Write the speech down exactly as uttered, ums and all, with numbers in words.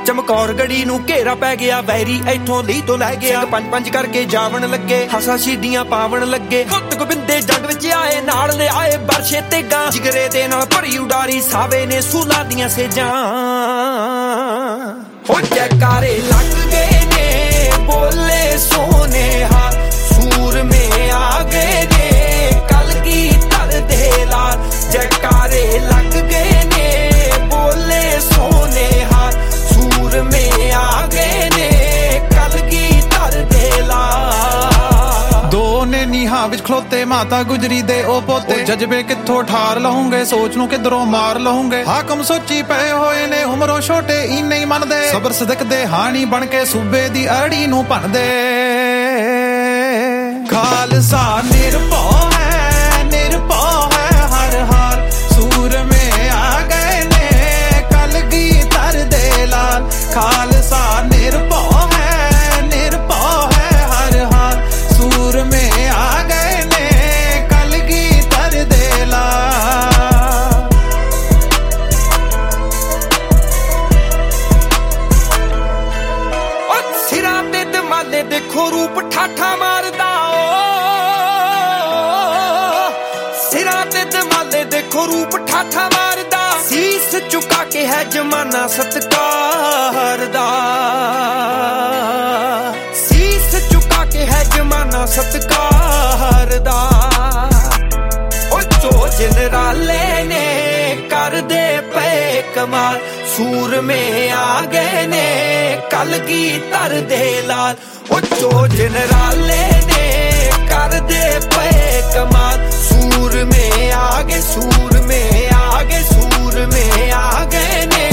ਚਮਕੌਰ ਗੜੀ ਨੂੰ ਘੇਰਾ ਪੈ ਗਿਆ, ਵੈਰੀ ਇੱਥੋਂ ਲੀ ਤੋਂ ਲੈ ਗਿਆ। ਪੰਜ ਪੰਜ ਕਰਕੇ ਜਾਵਣ ਲੱਗੇ, ਹਸਾ ਸ਼ੀਡੀਆਂ ਪਾਵਣ ਲੱਗੇ। ਪੁੱਤ ਗੋਬਿੰਦੇ ਜੰਗ ਵਿੱਚ ਆਏ, ਨਾਲ ਲਿਆਏ ਬਰਸ਼ੇ ਤੇਗਾਂ। ਜਿਗਰੇ ਦੇ ਨਾਲ ਭਰੀ ਉਡਾਰੀ, ਸਾਵੇ ਨੇ ਸੂਲਾਂ ਦੀਆਂ ਸੇਜਾਂ। ਹੋ ਜੈਕਾਰੇ ਲੱਗ ਗਏ ਨੇ, ਬੋਲੇ ਸੋਨੇ ਹਾਲ। ਸੂਰਮੇ ਆ ਗਏ ਨੇ, ਕਲਗੀਧਰ ਦੇ ਲਾਲ। ਜੈਕਾਰੇ ਲੱਗ ਗਏ ਨੇ, ਬੋਲੇ ਸੋਨੇ ਹਾਲ। ਸੂਰਮੇ ਆ ਗਏ ਨੇ, ਕਲਗੀਧਰ ਦੇ ਲਾਲ। ਦੋ ਨੇ ਨੀਹਾਂ ਵਿੱਚ ਖਲੋਤੇ, ਮਾਤਾ ਗੁਜਰੀ ਦੇ ਉਹ ਪੋਤੇ। ਜਜ਼ਬੇ ਕਿੱਥੋਂ ਠਾਰ ਲਹੂੰਗੇ, ਸੋਚ ਨੂੰ ਕਿਧਰੋਂ ਮਾਰ ਲਹੂੰਗੇ। ਹਾਕਮ ਸੋਚੀ ਪਏ ਹੋਏ ਨੇ, ਉਮਰੋਂ ਛੋਟੇ ਹੀ ਨਹੀਂ ਮੰਨਦੇ। ਸਬਰ ਸਦਕ ਦੇ ਹਾਣੀ ਬਣ ਕੇ ਸੂਬੇ ਦੀ ਅੜੀ ਨੂੰ ਭੰਨਦੇ। ਖਾਲਸਾ ਨਿਰਭਉ ਹੈ, ਨਿਰਭਉ ਹੈ ਹਰ ਹਾਲ। ਸੂਰਮੇ ਆ ਗਏ ਨੇ, ਕਲਗੀਧਰ ਦੇ ਲਾਲ। ਖਾਲਸਾ ਨਿਰਭਉ ਹੈ, ਨਿਰਭਉ ਹੈ ਹਰ ਹਾਲ। ਸੂਰਮੇ ਆ ਗਏ ਨੇ, ਕਲਗੀਧਰ ਦੇ ਲਾਲ। ਉਹ ਸਿਰਾਂ ਤੇ ਦਮਾਲੇ ਦੇਖੋ, ਰੂਪ ਠਾਠਾ ਮਾਰਦਾ। ਸਿਰਾਂ ਤੇ ਦਮਾਲੇ ਦੇਖੋ, ਰੂਪ ਠਾਠਾ ਮਾਰਦਾ। ਸੀਸ ਝੁਕਾ ਕੇ ਹੈ ਜਮਾਨਾ ਸਤਿਕਾਰ ਦਾ। ਸੀਸ ਝੁਕਾ ਕੇ ਹੈ ਜਮਾਨਾ ਸਤਿਕਾਰ ਦਾ। ਉਹ ਚੋ ਜਨਰਾਲੇ ਨੇ ਕਰਦੇ ਪਏ ਕਮਾਲ। ਸੂਰਮੇ ਆ ਗਏ ਨੇ, ਕਲਗੀਧਰ ਦੇ ਲਾਲ। ਉਹ ਚੋ ਜਨਰਾਲੇ ਨੇ ਕਰਦੇ ਪਏ ਕਮਾਲ। ਸੂਰਮੇ ਆ ਗਏ, ਸੂਰਮੇ ਆ ਗਏ, ਸੂਰਮੇ ਆ ਗਏ ਨੇ,